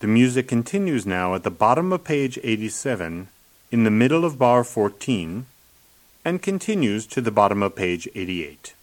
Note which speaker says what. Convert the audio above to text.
Speaker 1: The music continues now at the bottom of page 87, in the middle of bar 14, and continues to the bottom of page 88.